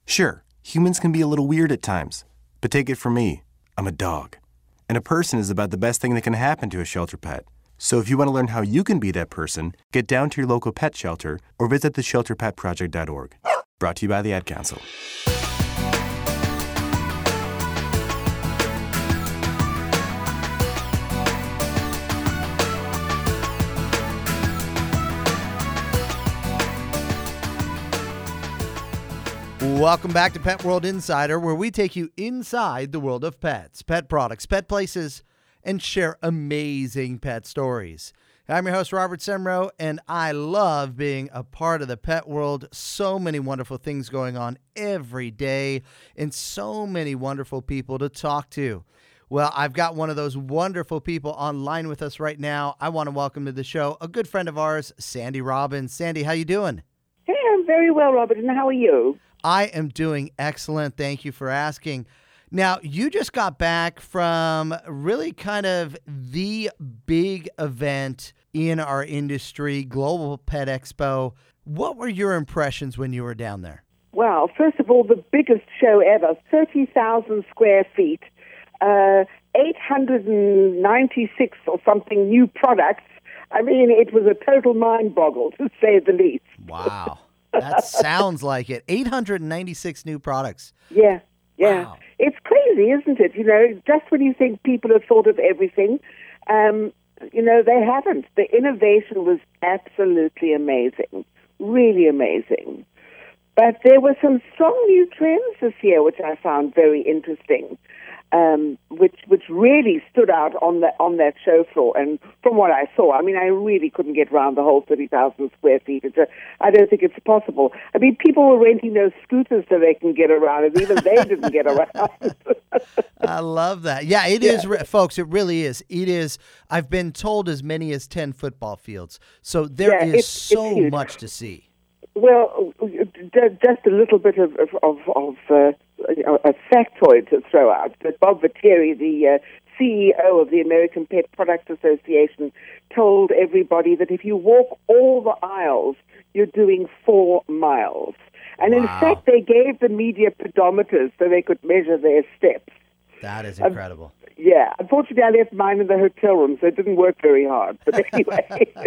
Sure, humans can be a little weird at times, but take it from me, I'm a dog. And a person is about the best thing that can happen to a shelter pet. So if you want to learn how you can be that person, get down to your local pet shelter or visit theshelterpetproject.org. Brought to you by the Ad Council. Welcome back to Pet World Insider, where we take you inside the world of pets, pet products, pet places, and share amazing pet stories. I'm your host, Robert Semro, and I love being a part of the pet world. So many wonderful things going on every day and so many wonderful people to talk to. Well, I've got one of those wonderful people online with us right now. I want to welcome to the show a good friend of ours, Sandy Robbins. Sandy, how you doing? Hey, I'm very well, Robert, and how are you? I am doing excellent. Thank you for asking. Now, you just got back from really kind of the big event in our industry, Global Pet Expo. What were your impressions when you were down there? Well, first of all, the biggest show ever, 30,000 square feet, 896 or something new products. I mean, it was a total mind boggle, to say the least. Wow. That sounds like it. 896 new products. Yeah. Wow. It's crazy, isn't it? You know, just when you think people have thought of everything, they haven't. The innovation was absolutely amazing, really amazing. But there were some strong new trends this year, which I found very interesting, which really stood out on that show floor. And from what I saw, I mean, I really couldn't get around the whole 30,000 square feet. I don't think it's possible. I mean, people were renting those scooters so they can get around, and even they didn't get around. I love that. Yeah, it is, folks. It really is. It is. I've been told as many as 10 football fields. So there is so much to see. Well, just a little bit of a factoid to throw out. But Bob Viteri, the CEO of the American Pet Products Association, told everybody that if you walk all the aisles, you're doing 4 miles. And in fact, they gave the media pedometers so they could measure their steps. That is incredible. Yeah. Unfortunately, I left mine in the hotel room, so it didn't work very hard. But anyway.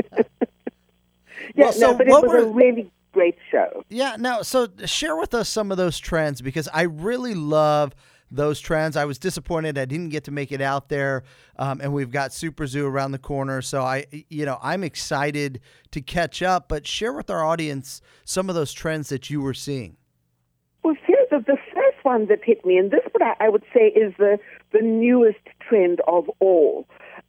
It was a really great show. Yeah, no, so share with us some of those trends, because I really love those trends. I was disappointed I didn't get to make it out there, and we've got Super Zoo around the corner, so I'm excited to catch up, but share with our audience some of those trends that you were seeing. Well, here's the first one that hit me, and this what I would say is the newest trend of all.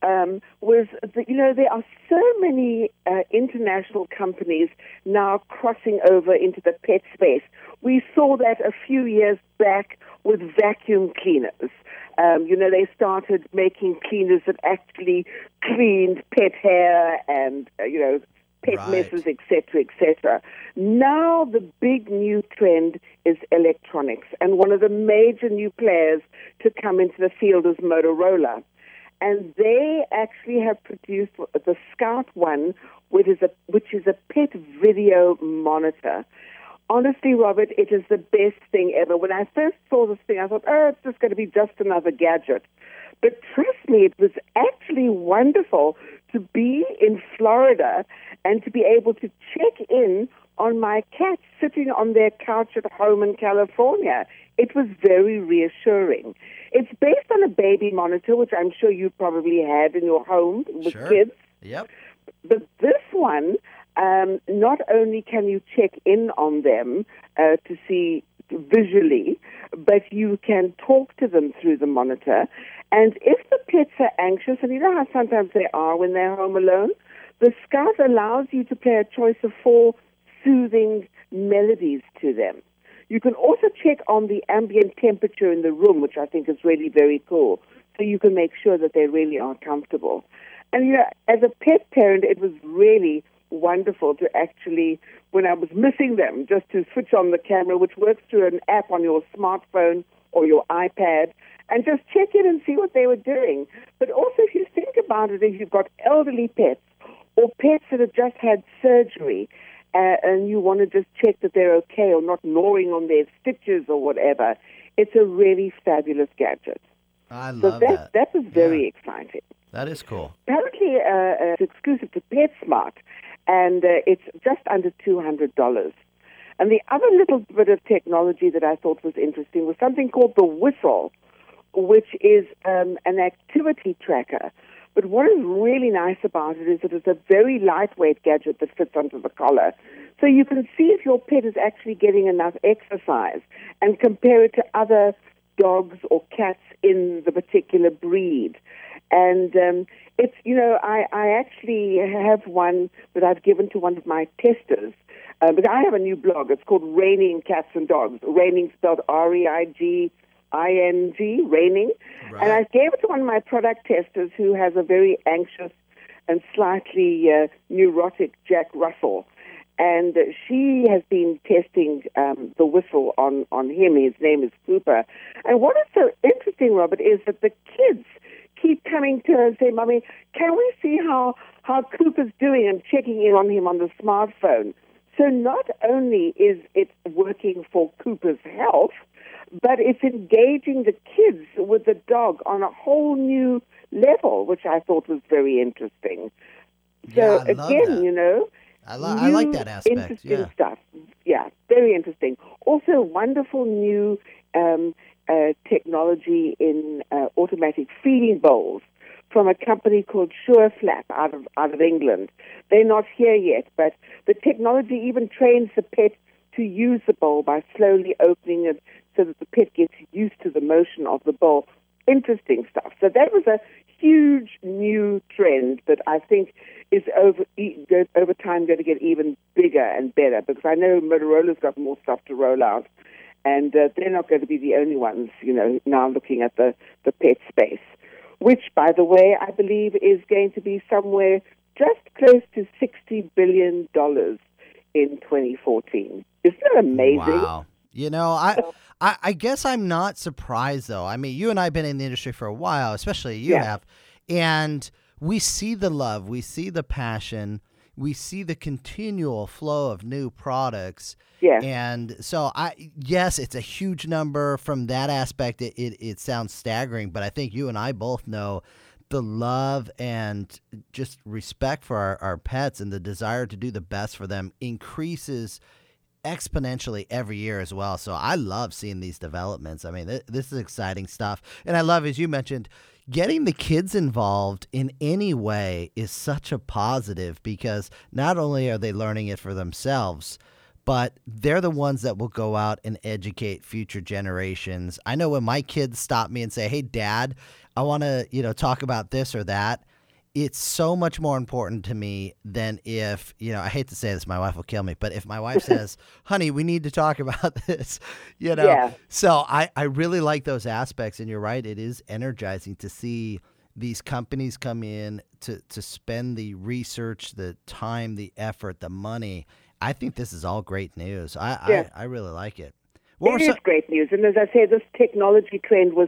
There are so many international companies now crossing over into the pet space. We saw that a few years back with vacuum cleaners. They started making cleaners that actually cleaned pet hair and, pet messes, etc., etc. Now the big new trend is electronics, and one of the major new players to come into the field is Motorola. And they actually have produced the Scout One, which is a pet video monitor. Honestly, Robert, it is the best thing ever. When I first saw this thing, I thought, it's just going to be just another gadget. But trust me, it was actually wonderful to be in Florida and to be able to check in on my cat sitting on their couch at home in California. It was very reassuring. It's based on a baby monitor, which I'm sure you probably had in your home with kids. Yep. But this one, not only can you check in on them to see visually, but you can talk to them through the monitor. And if the pets are anxious, and you know how sometimes they are when they're home alone, the Scout allows you to play a choice of 4 soothing melodies to them. You can also check on the ambient temperature in the room, which I think is really very cool, so you can make sure that they really are comfortable. And, as a pet parent, it was really wonderful to actually, when I was missing them, just to switch on the camera, which works through an app on your smartphone or your iPad, and just check in and see what they were doing. But also, if you think about it, if you've got elderly pets or pets that have just had surgery, and you want to just check that they're okay or not gnawing on their stitches or whatever, it's a really fabulous gadget. I love that. That was very exciting. That is cool. Apparently, it's exclusive to PetSmart, and it's just under $200. And the other little bit of technology that I thought was interesting was something called the Whistle, which is an activity tracker. But what is really nice about it is that it's a very lightweight gadget that fits under the collar. So you can see if your pet is actually getting enough exercise and compare it to other dogs or cats in the particular breed. And it's, I actually have one that I've given to one of my testers. But I have a new blog. It's called Raining Cats and Dogs. Raining spelled REIGING, Raining. Right. And I gave it to one of my product testers who has a very anxious and slightly neurotic Jack Russell. And she has been testing the Whistle on him. His name is Cooper. And what is so interesting, Robert, is that the kids keep coming to her and say, Mommy, can we see how Cooper's doing, and checking in on him on the smartphone. So not only is it working for Cooper's health, but it's engaging the kids with the dog on a whole new level, which I thought was very interesting. So I love that. I like that aspect. Interesting stuff. Yeah, very interesting. Also, wonderful new technology in automatic feeding bowls from a company called SureFlap out of England. They're not here yet, but the technology even trains the pet to use the bowl by slowly opening it so that the pet gets used to the motion of the bowl. Interesting stuff. So that was a huge new trend that I think is over time going to get even bigger and better, because I know Motorola's got more stuff to roll out, and they're not going to be the only ones, now looking at the pet space, which, by the way, I believe is going to be somewhere just close to $60 billion in 2014. Isn't that amazing? Wow. I guess I'm not surprised, though. I mean, you and I have been in the industry for a while, especially you have, and we see the love, we see the passion, we see the continual flow of new products. Yeah. And so, yes, it's a huge number from that aspect. It sounds staggering, but I think you and I both know the love and just respect for our pets and the desire to do the best for them increases exponentially every year as well. So I love seeing these developments. I mean, this is exciting stuff. And I love, as you mentioned, getting the kids involved in any way is such a positive, because not only are they learning it for themselves, but they're the ones that will go out and educate future generations. I know when my kids stop me and say, "Hey, Dad, I want to, talk about this or that," it's so much more important to me than if, I hate to say this, my wife will kill me, but if my wife says, "Honey, we need to talk about this," Yeah. So I really like those aspects. And you're right, it is energizing to see these companies come in to spend the research, the time, the effort, the money. I think this is all great news. I really like it. It is great news. And as I say, this technology trend was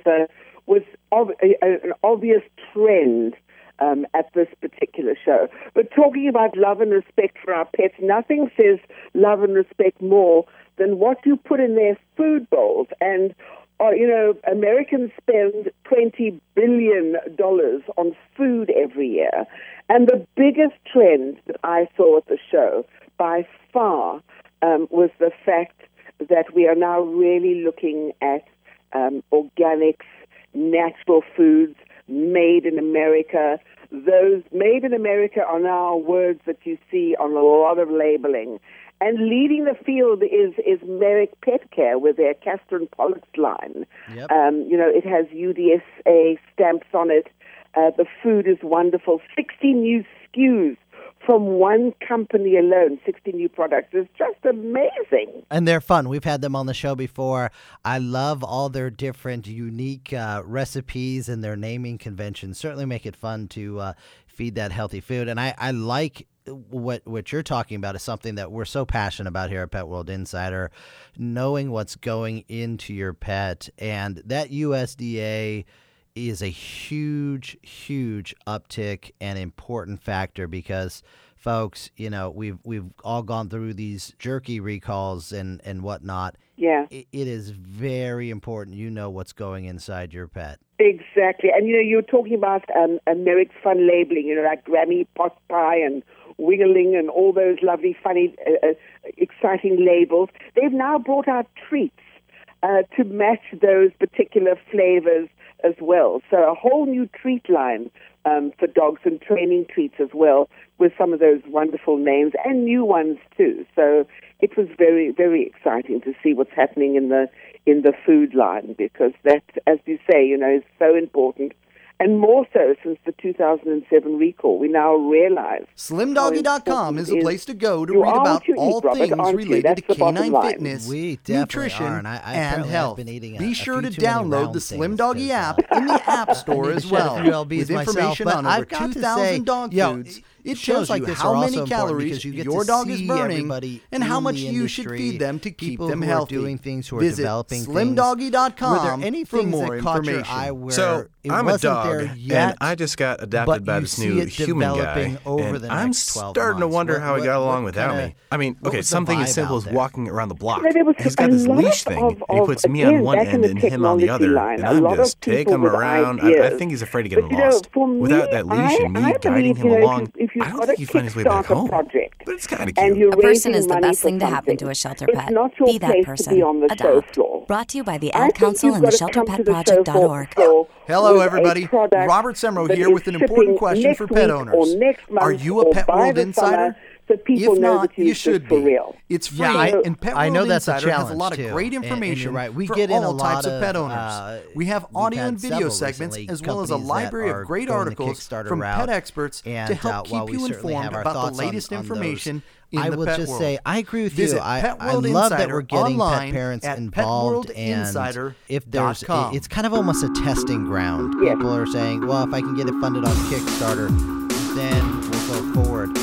an obvious trend at this particular show. But talking about love and respect for our pets, nothing says love and respect more than what you put in their food bowls. And, Americans spend $20 billion on food every year. And the biggest trend that I saw at the show by far was the fact that we are now really looking at organics, natural foods, made in America. Those made in America are now words that you see on a lot of labeling. And leading the field is Merrick Pet Care with their Castor and Pollux line. Yep. It has UDSA stamps on it. The food is wonderful. 60 new SKUs from one company alone, 60 new products. It's just amazing. And they're fun. We've had them on the show before. I love all their different unique recipes, and their naming conventions certainly make it fun to feed that healthy food. And I like what you're talking about is something that we're so passionate about here at Pet World Insider, knowing what's going into your pet. And that USDA is a huge, huge uptick and important factor, because folks, we've all gone through these jerky recalls and whatnot. Yeah. It is very important you know what's going inside your pet. Exactly. And, you're talking about Merrick Fun labeling, like Grammy Pot Pie and Wingerling and all those lovely, funny, exciting labels. They've now brought out treats to match those particular flavors as well. So a whole new treat line for dogs and training treats as well with some of those wonderful names and new ones too. So it was very, very exciting to see what's happening in the food line, because that, as you say, is so important. And more so since the 2007 recall, we now realize SlimDoggy.com is a place to go to read about all things related to canine fitness, nutrition, and health. Be sure to download the Slim Doggy app in the App Store as well, with information on over 2,000 dog foods. It shows you how many calories your dog is burning and how much you should feed them to keep them healthy. Visit SlimDoggy.com for more information. So, I'm a dog, and I just got adopted by this new human guy, and I'm starting to wonder how he got along without me. I mean, okay, something as simple as walking around the block. He's got this leash thing, and he puts me on one end and him on the other, and I'm just taking him around. I think he's afraid of getting lost. Without that leash and me guiding him along, I don't think he'd find his way back home. But it's kind of cute. A person is the best thing to happen to a shelter pet. Be that person. Adopt. Brought to you by the Ad Council and the ShelterPetProject.org. Hello, everybody. Robert Semro here with an important question for pet owners. Are you a Pet World Insider? So people if know not, that you should be. Real. It's free, and Pet World Insider has a lot of great information for all types of pet owners. We have audio and video segments, as well as a library of great articles from pet experts to help keep you informed about the latest information in the pet world. I will just say, I agree with you. I love that we're getting pet parents involved, and if there's, it's kind of almost a testing ground. People are saying, well, if I can get it funded on Kickstarter, then we'll go forward.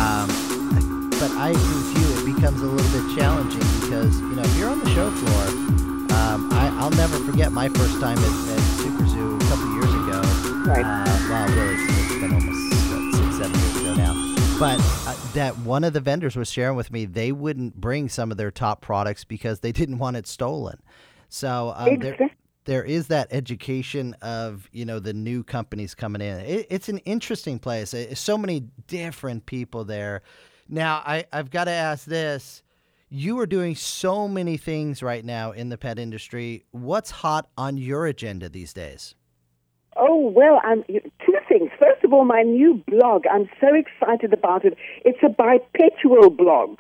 But I agree with you, it becomes a little bit challenging because, if you're on the show floor, I'll never forget my first time at Super Zoo a couple years ago. Right. Well, really, it's been almost 6-7 years ago now. But that one of the vendors was sharing with me, they wouldn't bring some of their top products because they didn't want it stolen. So there is that education of, the new companies coming in. It's an interesting place. So many different people there. Now, I've got to ask this. You are doing so many things right now in the pet industry. What's hot on your agenda these days? Oh, well, two things. First of all, my new blog. I'm so excited about it. It's a bipedal blog.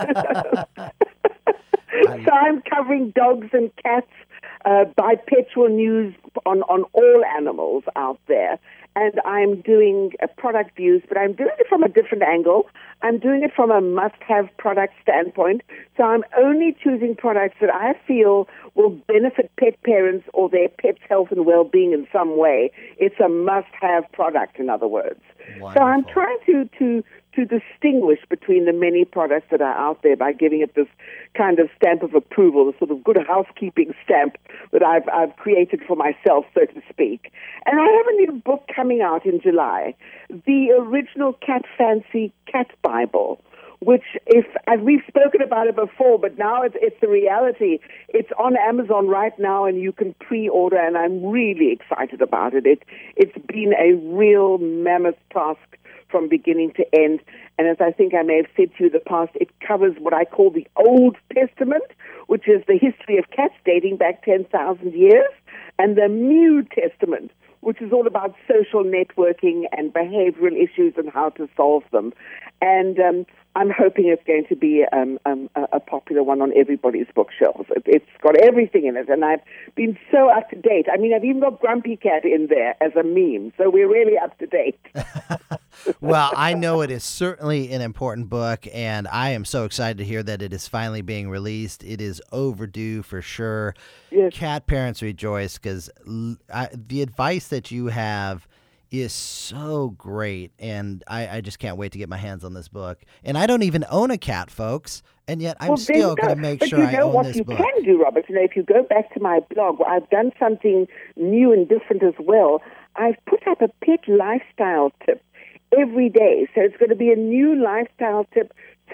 So I'm covering dogs and cats, bipedal news on all animals out there. And I'm doing product views, but I'm doing it from a different angle. I'm doing it from a must-have product standpoint. So I'm only choosing products that I feel will benefit pet parents or their pet's health and well-being in some way. It's a must-have product, in other words. Wonderful. So I'm trying to distinguish between the many products that are out there by giving it this kind of stamp of approval, the sort of good housekeeping stamp that I've created for myself, so to speak. And I have a new book coming out in July, the original Cat Fancy Cat Bible, which we've spoken about it before, but now it's a reality. It's on Amazon right now, and you can pre-order, and I'm really excited about it. It's been a real mammoth task from beginning to end. And as I think I may have said to you in the past, it covers what I call the Old Testament, which is the history of cats dating back 10,000 years, and the New Testament, which is all about social networking and behavioral issues and how to solve them. And I'm hoping it's going to be a popular one on everybody's bookshelves. It's got everything in it, and I've been so up to date. I mean, I've even got Grumpy Cat in there as a meme, so we're really up to date. Well, I know it is certainly an important book, and I am so excited to hear that it is finally being released. It is overdue for sure. Yes. Cat parents rejoice because the advice that you have is so great, and I just can't wait to get my hands on this book. And I don't even own a cat, folks, and yet I'm still going to make sure I own this book. But you know what you can do, Robert? If you go back to my blog, I've done something new and different as well. I've put up a pet lifestyle tip every day. So it's going to be a new lifestyle tip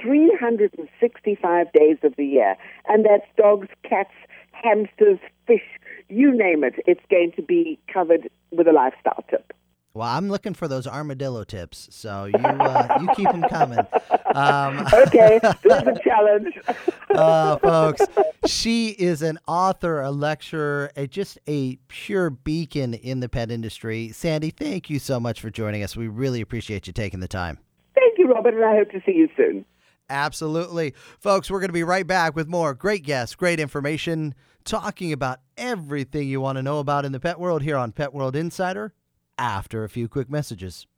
365 days of the year. And that's dogs, cats, hamsters, fish, you name it. It's going to be covered with a lifestyle tip. Well, I'm looking for those armadillo tips, so you keep them coming. Okay, this is a challenge. Folks, she is an author, a lecturer, just a pure beacon in the pet industry. Sandy, thank you so much for joining us. We really appreciate you taking the time. Thank you, Robert, and I hope to see you soon. Absolutely. Folks, we're going to be right back with more great guests, great information, talking about everything you want to know about in the pet world here on Pet World Insider after a few quick messages.